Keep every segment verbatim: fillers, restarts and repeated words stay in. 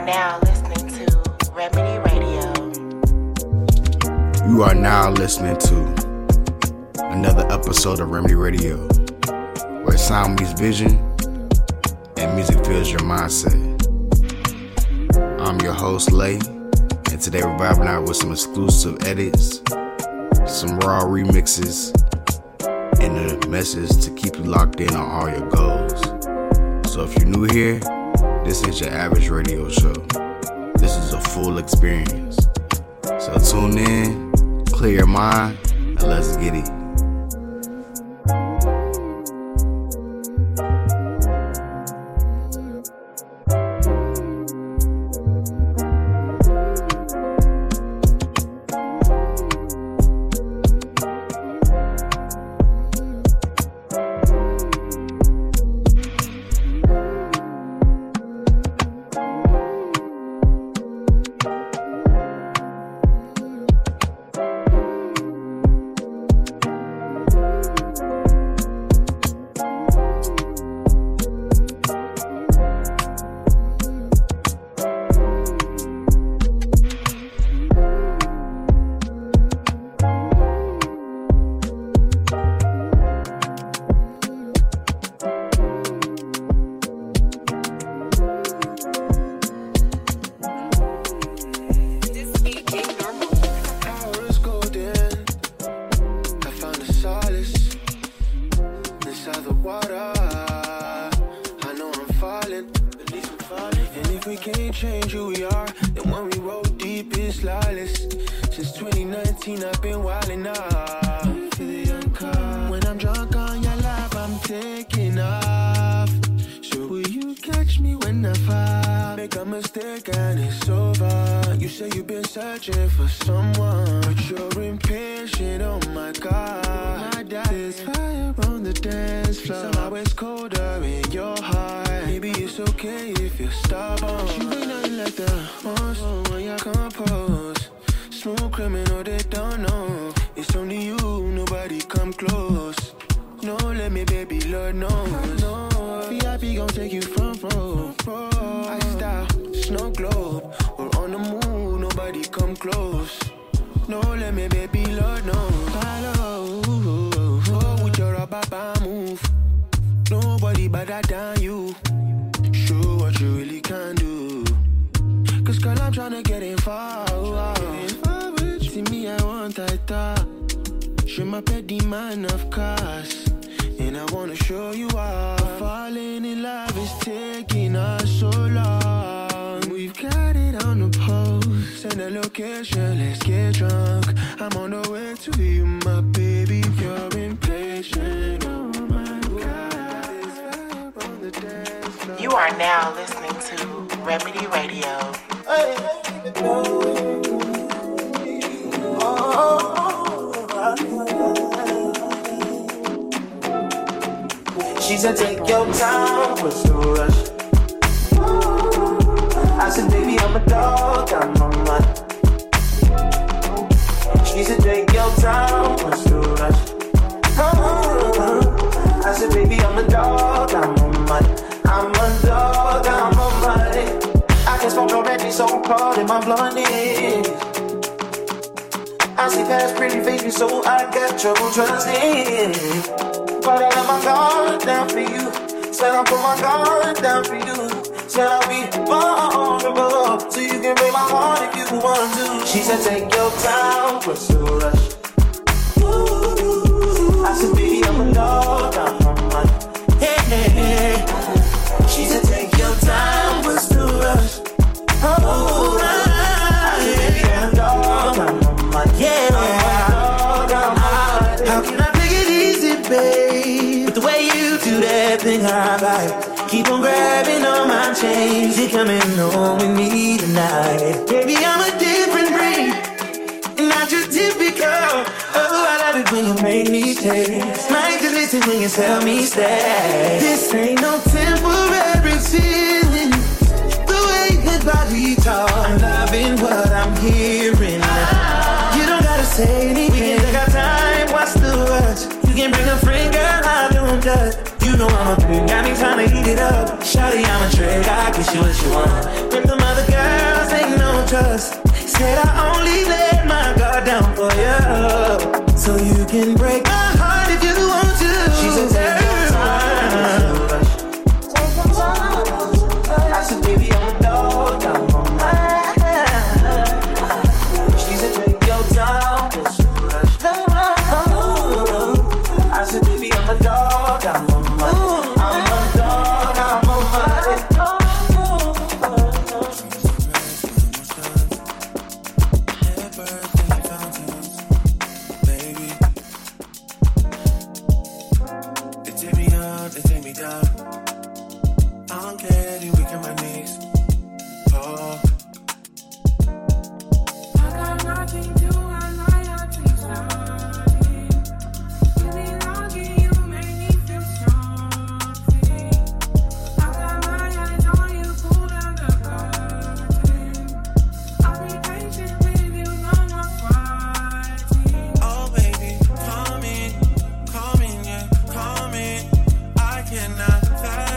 now listening to Remedy Radio. You are now listening to another episode of Remedy Radio, where sound meets vision and music fills your mindset. I'm your host, Lay, and today we're vibing out with some exclusive edits, some raw remixes, and a message to keep you locked in on all your goals. So if you're new here, this ain't your average radio show. This is a full experience. So tune in, clear your mind, and let's get it. You are now listening to Remedy Radio. She said, take your time, what's the rush? I said, baby, I'm a dog, I'm on my. She said, take your time, what's the rush? I said, baby, I'm a dog, I'm on my. I'm a dog, I'm on my. I can smoke already, so cold in my blunt is. I see past pretty faces, so I got trouble trusting. But I let my guard down for you. Said I put my guard down for you. Said I'll be vulnerable, so you can break my heart if you want to. She said, take your time, what's the rush? I said, baby, I'm a dog, I'm on my. Hey, hey, hey. She said, take your time, what's the rush? Oh, I said, baby, I'm a dog, I'm on my. Yeah, I'm a dog, I'm on my. How can I take it easy, babe? With the way you do that thing I like. Keep on grabbing on my chains. You're coming home with me tonight. Baby, I'm a different breed, and not your typical. Oh, I love it when you make me taste. Might just listen when you tell me stay. This ain't no temporary feeling. The way your body talk, I'm loving what I'm hearing. You don't gotta say anything. We can take our time, what's the rush? You can bring a friend, girl, I don't judge. You know I'm a pig, got me trying to eat it up. Shawty, I'm a trick, I guess you what you want. With the mother girl. trust. Said I only let my guard down for you, so you can break my heart if you want to. She said take your time. I said baby I'm a dog, I'm on mine. She said take your time. I said baby I'm a dog, I'm on mine. I'm a dog, I'm on mine. They take me down. I'm getting weak in my knees. Oh. I got nothing to loyalty, sorry. You be lucky, you make me feel something. I got my eyes on you, pull down the curtain. I'll be patient with you, no more fighting. Oh baby, come in, come in, yeah, come in. I cannot tell.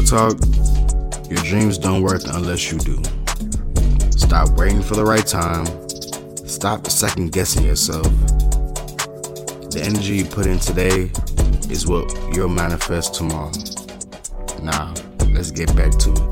talk, your dreams don't work unless you do. Stop waiting for the right time. Stop second guessing yourself. The energy you put in today is what you'll manifest tomorrow. Now, let's get back to it.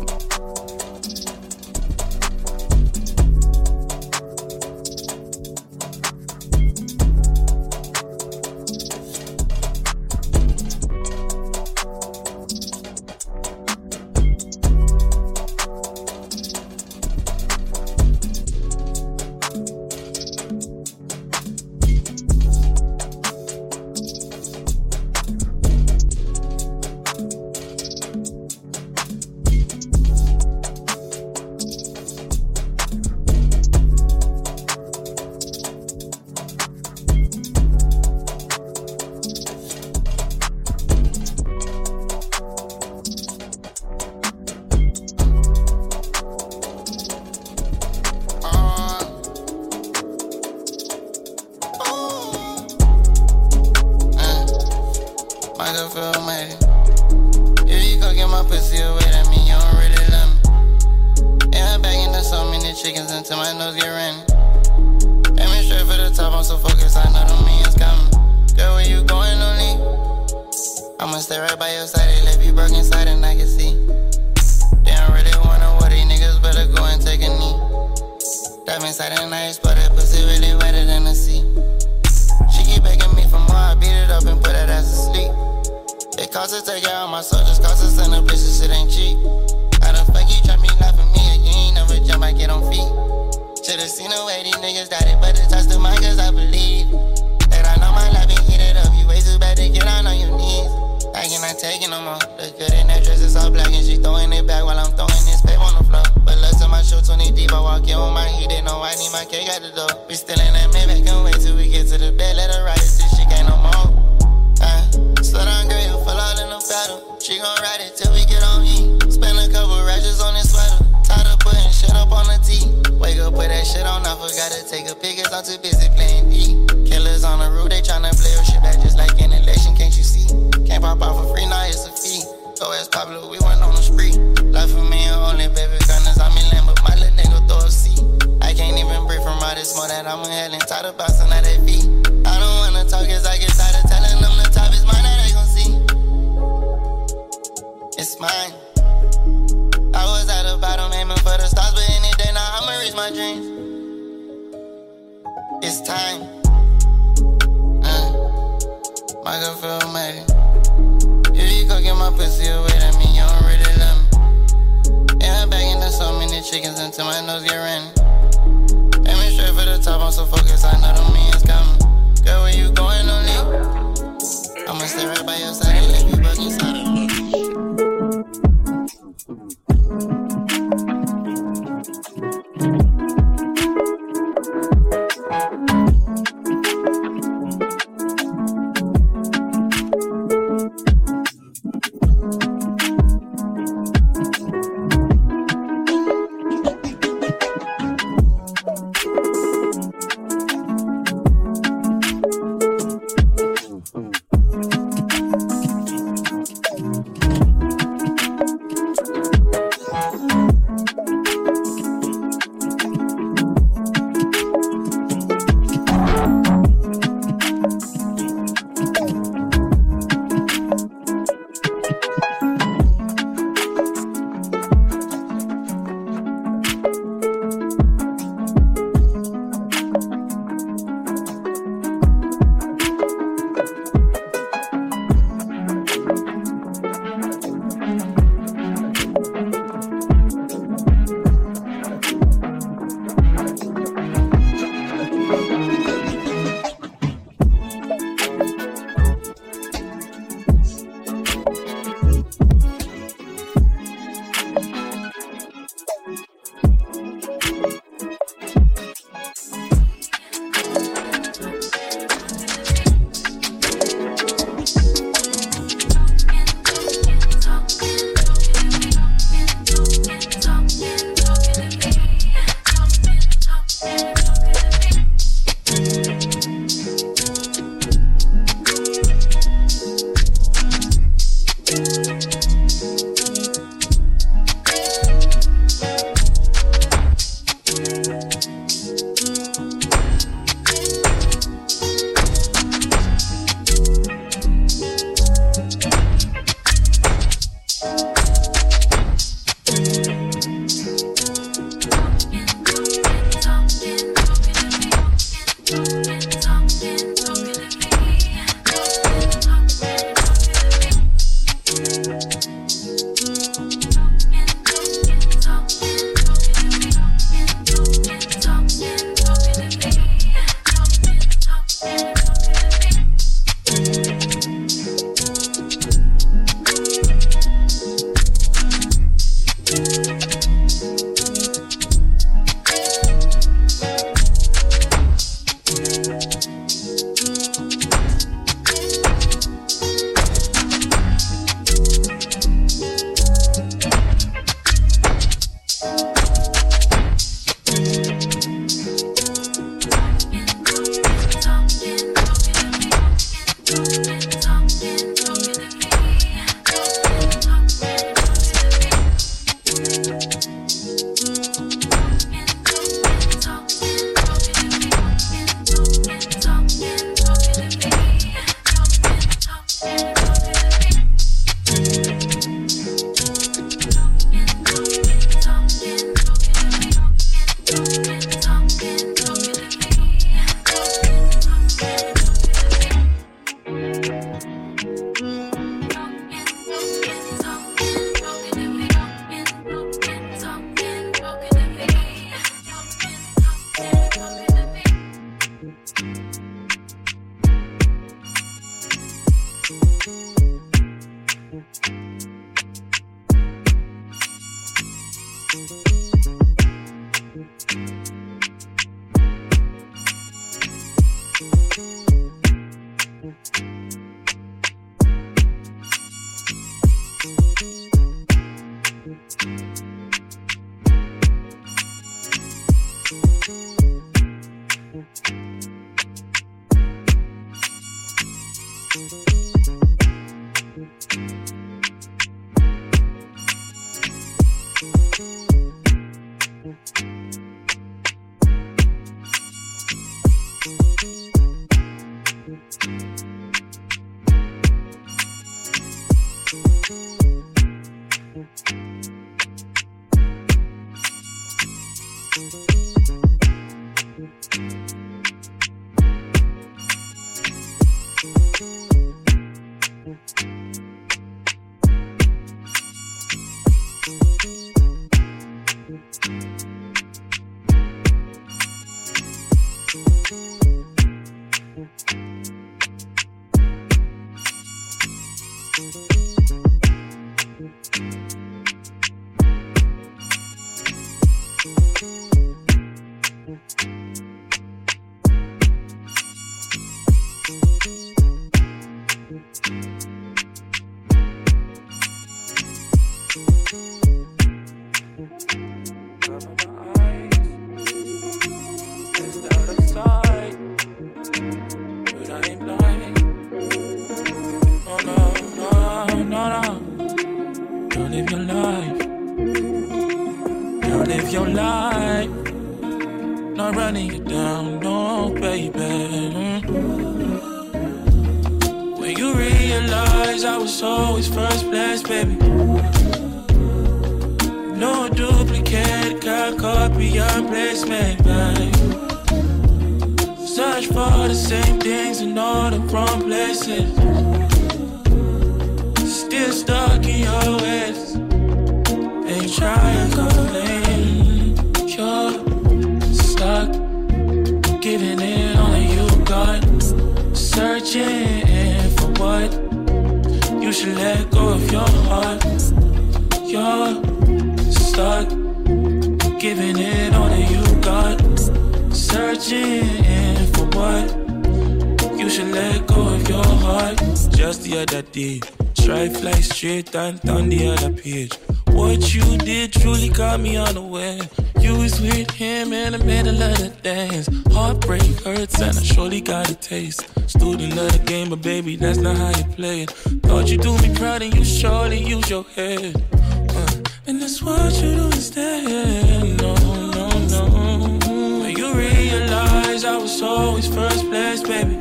Down, down the other page. What you did truly caught me unaware. You was with him in the middle of the dance. Heartbreak hurts and I surely got a taste. Student of the game, but baby, that's not how you play it. Thought you do me proud and you surely use your head. Uh, and that's what you do instead. No, no, no. When you realize I was always first place, baby.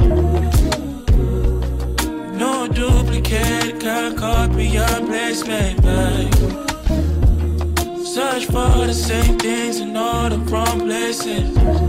No duplicate, can't copy your placement, babe. Search for the same things in all the wrong places.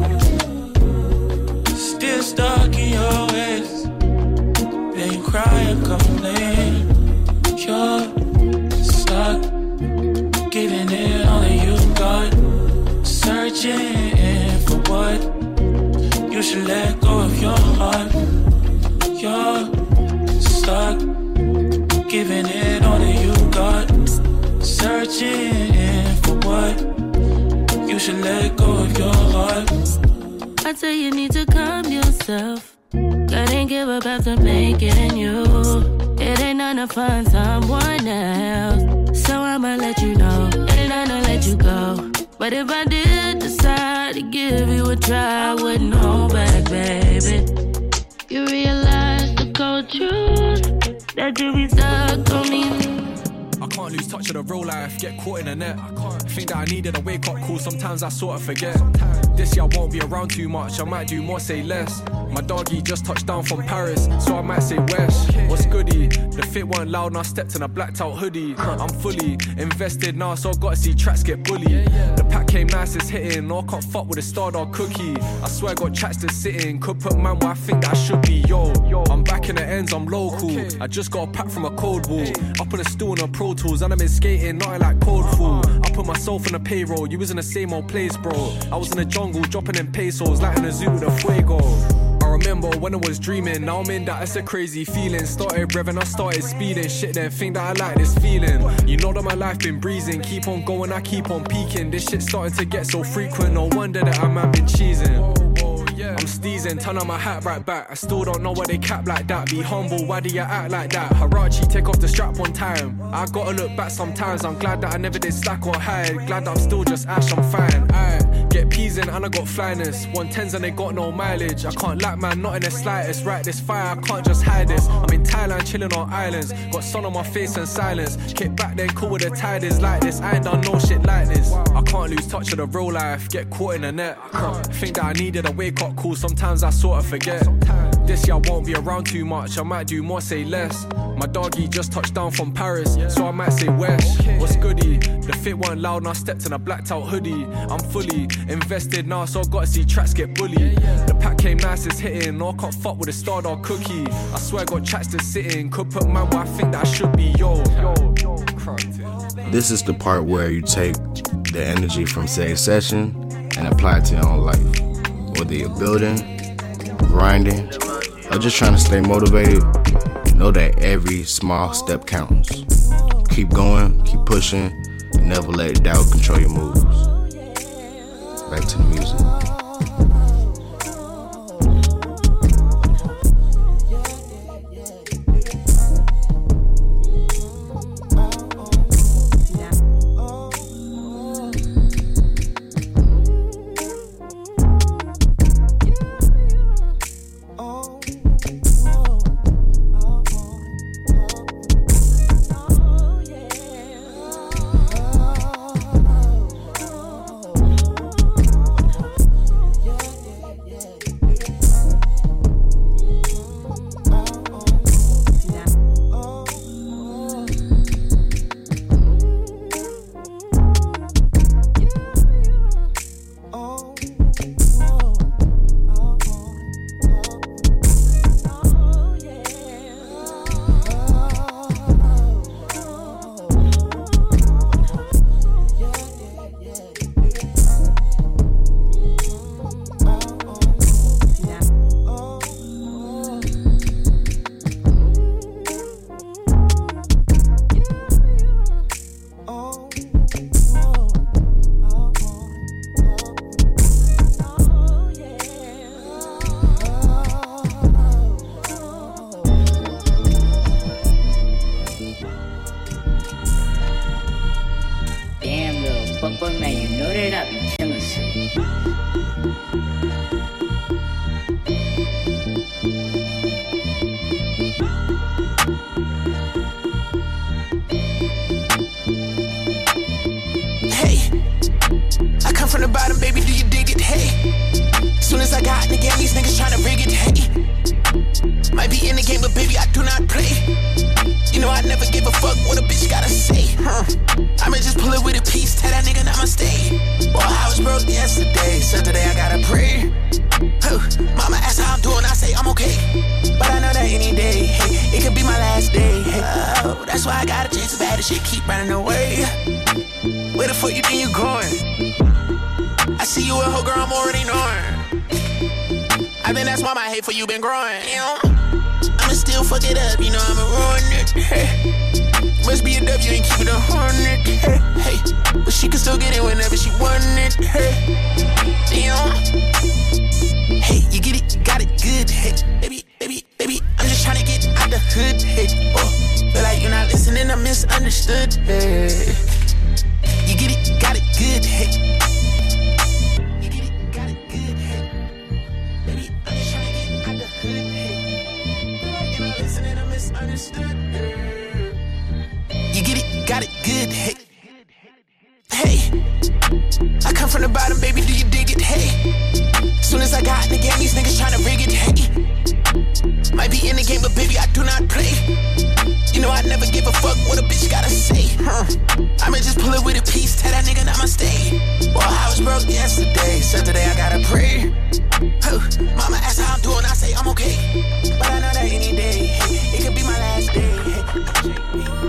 Still stuck in your ways. Then you cry and complain. You're stuck, giving it all that you got. Searching for what you should let go of your heart. You're stuck, giving it all that you got. Searching for what you should let go of your heart. I tell you, need to calm yourself. Couldn't give up after making you. It ain't none to find someone else. So I'ma let you know, and I'ma let you go. But if I did decide to give you a try, I wouldn't hold back, baby. You realize the cold truth, that you be stuck on me. I can't lose touch of the real life, get caught in the net. I think that I needed a wake up call, sometimes I sort of forget. This year I won't be around too much, I might do more, say less. My doggy just touched down from Paris, so I might say West. What's goody? The fit weren't loud, now I stepped in a blacked out hoodie. I'm fully invested now, so I gotta see tracks get bullied. The pack came nice, it's hitting, no I can't fuck with a star dog cookie. I swear I got tracks to sit in, could put man where I think that I should be. Yo, I'm back in the ends, I'm local. I just got a pack from a cold wall. Up on a stool in a Pro Tools, and I've been skating, nothing like cold fool. I put myself on the payroll, you was in the same old place, bro. I was in the jungle, dropping in pesos, like in a zoo with a fuego. I remember when I was dreaming, now I'm in that, it's a crazy feeling. Started revving, I started speeding, shit then think that I like this feeling. You know that my life been breezing, keep on going, I keep on peaking. This shit starting to get so frequent, no wonder that I man been cheesing. I'm steezing teasing, turn on my hat right back. I still don't know why they cap like that. Be humble, why do you act like that? Harachi, take off the strap one time. I gotta look back sometimes. I'm glad that I never did slack or hide. Glad that I'm still just ash, I'm fine. Aye, get peas in and I got flyness. one tens and they got no mileage. I can't lack man, not in the slightest. Right, this fire, I can't just hide this. I'm in Thailand, chilling on islands. Got sun on my face and silence. Kick back then, cool with the tide is like this. I ain't done no shit like this. I can't lose touch of the real life. Get caught in the net. Think that I needed a wake up call. Sometimes I sort of forget. This year I won't be around too much. I might do more, say less. My doggy just touched down from Paris, so I might say West. What's goody? The fit weren't loud and I stepped in a blacked out hoodie. I'm fully invested now, so I gotta see tracks get bullied. The pack came nice, it's hitting. No, I can't fuck with a star dog cookie. I swear I got tracks to sit in. Could put man where I think that I should be. Yo, yo, yo. This is the part where you take the energy from today's session and apply it to your own life. Whether you're building, grinding, or just trying to stay motivated, know that every small step counts. Keep going, keep pushing, and never let doubt control your moves. Back to the music. For you been growing, you know? I'ma still fuck it up, you know I'ma ruin it. Hey. Must be a W, ain't keep it a hundred. Hey, hey, but she can still get it whenever she want it. Hey, you know? Hey, you get it, got it good. Hey, baby, baby, baby, I'm just tryna get out the hood. Hey, oh, feel like you're not listening, I'm misunderstood. Hey, you get it, got it good. Hey. You get it, got it good, hey. Hey, I come from the bottom, baby, do you dig it, hey. Soon as I got in the game, these niggas tryna rig it, hey. Might be in the game, but baby, I do not play. You know I never give a fuck what a bitch gotta say, huh. I'ma just pull it with a piece, tell that nigga namaste. Well, I was broke yesterday, so today I gotta pray. Oh, mama asked how I'm doing, I say I'm okay. But I know that any day, hey, it could be my last day, hey.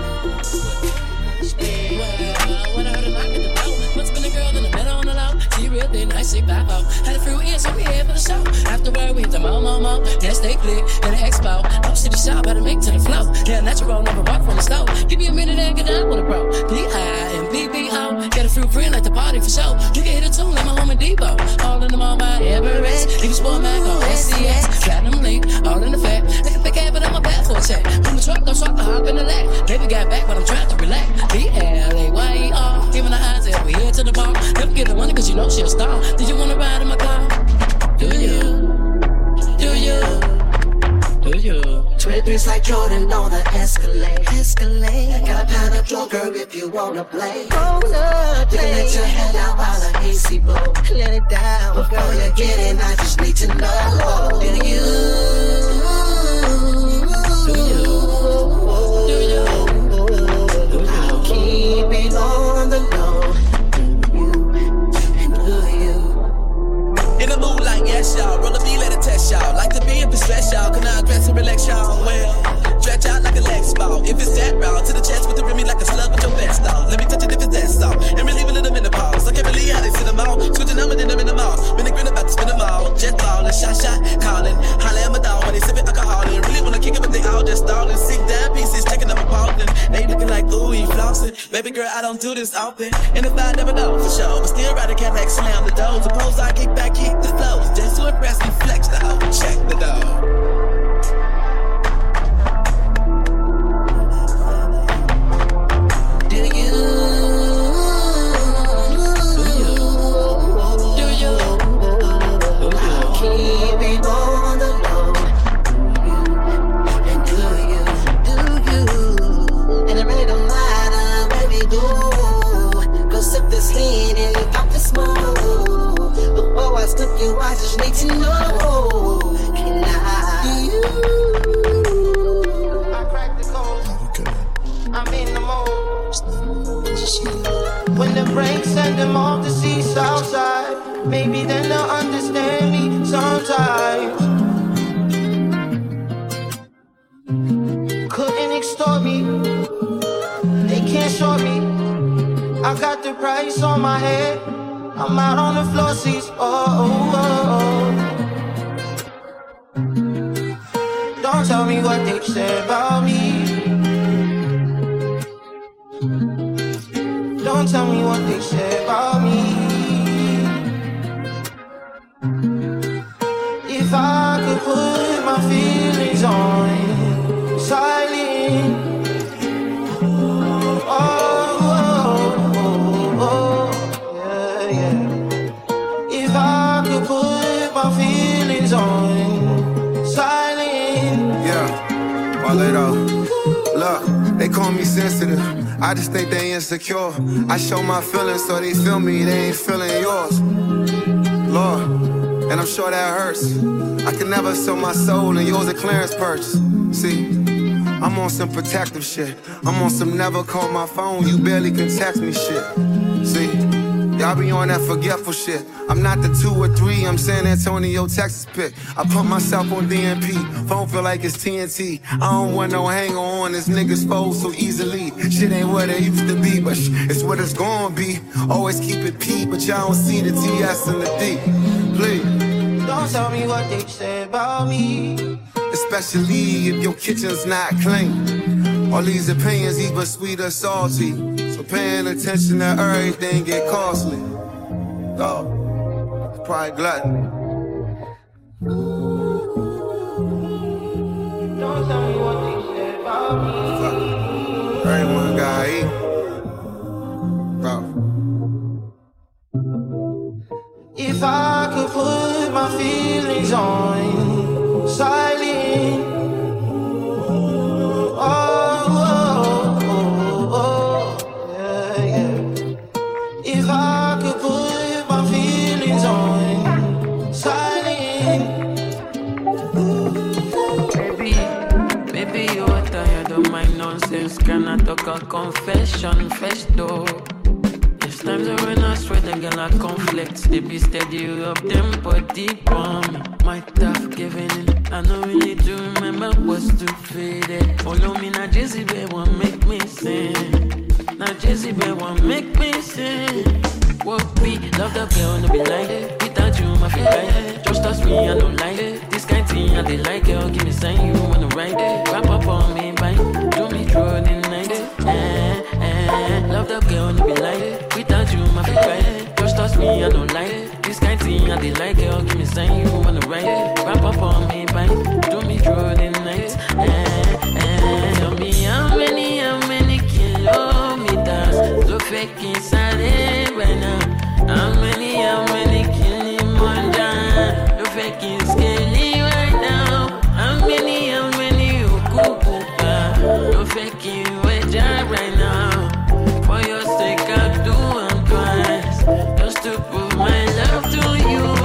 Real thin, I sit back out. Had a few ears, so we here for the show. Afterward, we hit the mo, mo, mo. Then stay clear, then the expo. Up to the shop, better make to the flow. Yeah, natural, never walk from the stove. Give me a minute and get down with a bro. P I and P P O. Get a fruit free like the party for show. You can hit a tune like my homie Debo. All in the mall by Everest. If you sport Mac on S C X, platinum link, all in the fact. I can think but I'm a bad for a check. From the truck, don't start to hop in the lag. Baby got back, but I'm trying to relax. B L A Y E R, giving her eyes every head to the bar. Never give her money cause you know she a star. Did you wanna ride in my car? Do you? Do you? Do you? twenty-three's like Jordan on the Escalade. Escalade. Got a pound of joker if you wanna play. Wanna play. You can let your head out while the A C blow. Let it down. Before you get in, I just need to know. Do you? Do you? Do you? Do you? I'll keep it on the low. In the moonlight, yes, y'all. Roll a B, let it test y'all. Like to be up and stress y'all. Can I dress and relax y'all? Well, stretch out like a Lex ball. If it's that round, to the chest with the rim like a slug with your best dog. Let me touch it if it's that soft. And relieve a little menopause. I can't believe how they sit them all. Switching them and then them in the mouth. Been a grin about to spin them all. Jet ballin', shot, shot, callin'. Holla at my dog when they sippin' alcohol. And really wanna kick it, but they all just stallin'. Sick down pieces, taking up a ballin'. They looking like, ooh, he flossin'. Baby girl, I don't do this often. And if I never know for sure. But still ride a cat like slam the door. Suppose I kick back, kick the flows. Just to impress me, flex the hoe. Check the door. You, I just need to know. Can I? Do you? I cracked the code. Okay. I'm in the mode. When the brakes send them off the sea south side, maybe then they'll understand me sometimes. Couldn't extort me. They can't short me. I got the price on my head. I'm out on the floor seats, oh, oh, oh. Don't tell me what they said about me. Don't tell me what they said about me. If I could put my feelings on silent, oh. On silent. Yeah, Marleto. Look, they call me sensitive. I just think they insecure. I show my feelings so they feel me. They ain't feeling yours. Lord, and I'm sure that hurts. I can never sell my soul and yours a clearance purchase. See, I'm on some protective shit. I'm on some never call my phone. You barely can text me shit. See. Y'all be on that forgetful shit. I'm not the two or three, I'm San Antonio, Texas pick. I put myself on D M P, phone feel like it's T N T. I don't want no hanger on, this niggas fold so easily. Shit ain't what it used to be, but sh- it's what it's gonna be. Always keep it P, but y'all don't see the T S and the D. Please. Don't tell me what they said about me. Especially if your kitchen's not clean. All these opinions either sweet or salty. So paying attention to everything get costly. Oh, it's probably gluttony. Don't tell me what they said about me. Everyone got eat. Bro. If I could put my feelings on silent, oh. Can I talk a confession, fresh door? There's times when I swear the girl I conflict. They be steady up them but deep on me. Might have given in. I don't really do remember what's too faded. Follow me now, Jay-Z, babe, won't make me sing. Now Jay-Z, babe, won't make me sing. What we love the girl wanna be like it. Without you, I feel like it. Just trust me, I don't like it. This kind of thing, I they like it. Give me sign, you wanna ride it. Wrap up on me, bite. Do me through the night. Eh, eh. Love the girl wanna be like it. Without you, I feel like it. Just trust me, I don't like it. This kind of thing, I they like it. Give me sign. send you on the right. Wrap up on me, bang, do me through the night. Eh, eh, tell me how many, how many kilometers to fake inside it right now. How many, how many kilometers to fake in scaly right now. How many, how many you kukuka to fake in wedge right now. For your sake I'll do them twice, just to prove my love to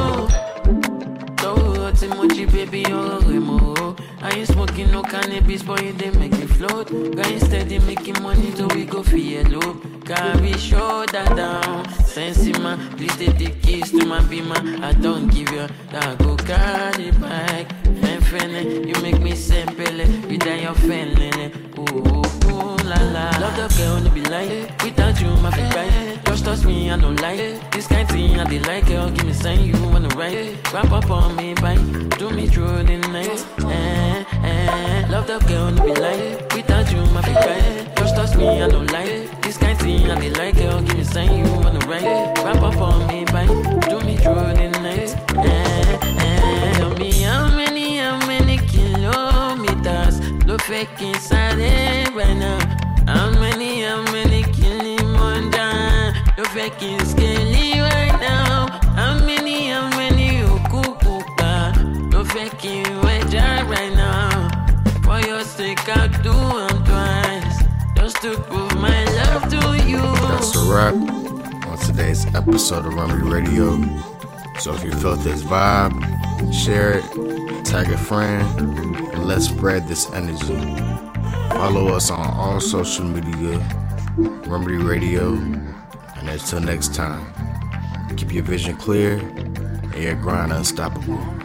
you. So Timothy baby, you're a remo. I ain't smoking no cannabis, boy, you they make me float. Guy steady making money till we go for yellow. Carry shoulder down, sensi man, please take the keys to my beamer. I don't give you that go carry back. And friendly, you make me simple, you die your friendly. Ooh, ooh, la la. Love the girl, no be like, without you, my feet right. Just trust me, I don't like it. This kind of thing, I did like girl, give me sign, you wanna ride. Wrap up on me, bang, do me through the night. Eh, eh, love the girl, no be like, without you, my feet right. Just trust me, I don't like it. This kind of thing, I did like girl, give me sign, you wanna ride. Wrap up on me, bang, do me through the night. Eh, eh, tell me how many, how many kilometers look fake inside it right now. How many, how many kilometers look fake in scaly right now. How many, how many you kukuka look fake in wedge right now. For your sake I'll do them twice, just to prove my love to you. That's a wrap on today's episode of Remedy Radio. So if you felt this vibe, share it, tag a friend, and let's spread this energy. Follow us on all social media, Remedy Radio, and until next time, keep your vision clear and your grind unstoppable.